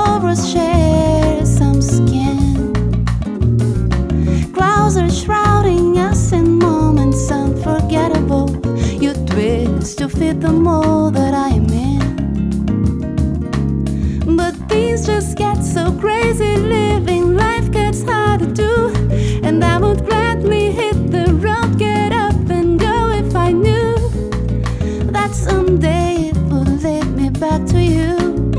of us share some skin. Clouds are shrouding us in moments unforgettable. You twist to fit the mold that I'm in. But things just get so crazy, living life gets hard to do. And I would gladly hit the road, get up and go if I knew that someday it would lead me back to you.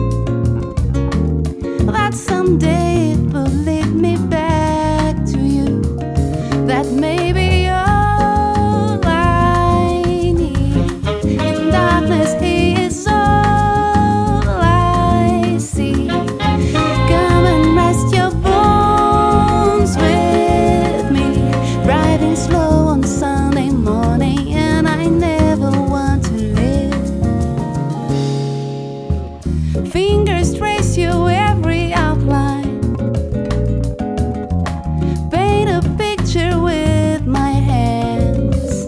That someday it will lead me back to you. That may be all I need. In darkness, He is all I see. Come and rest your bones with me. Driving slow on Sunday morning, and I never want to live. Fingers trace your every outline. Paint a picture with my hands.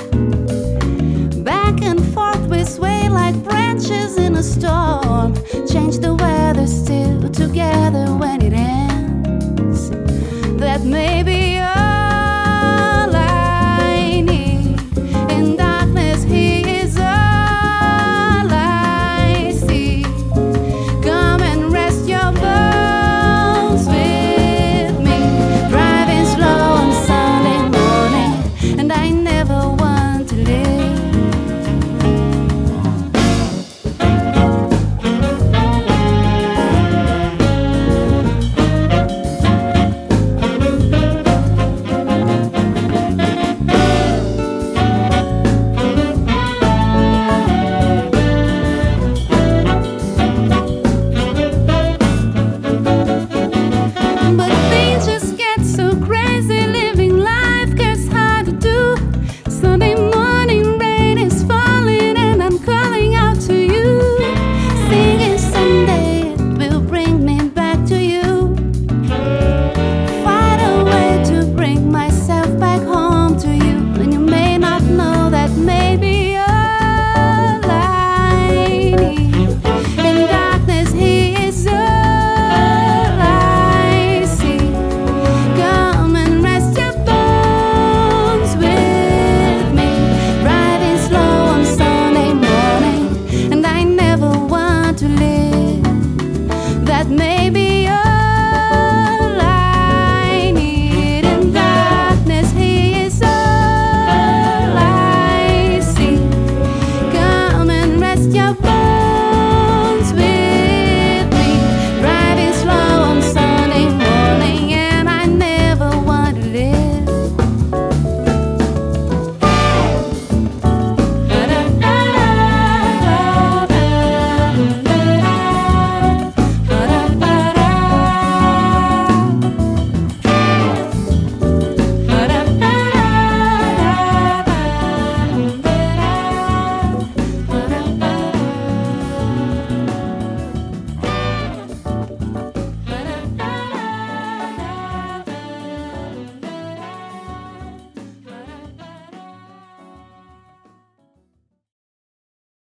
Back and forth we sway like branches in a storm. Change the weather, still together when it ends. That may be all I need. In darkness, He is all I see. Come and rest your bones with me. Driving slow on Sunday morning, and I never want to live. But things just get so crazy, living life gets hard to do. Sunday morning rain is falling, and I'm calling out to you, singing someday it will bring me back to you. Find a way to bring myself back home to you, and you may not know that maybe all I need. In darkness, He is all I see. Come and rest your bones with me. Riding slow on Sunday morning, and I never want to live. That maybe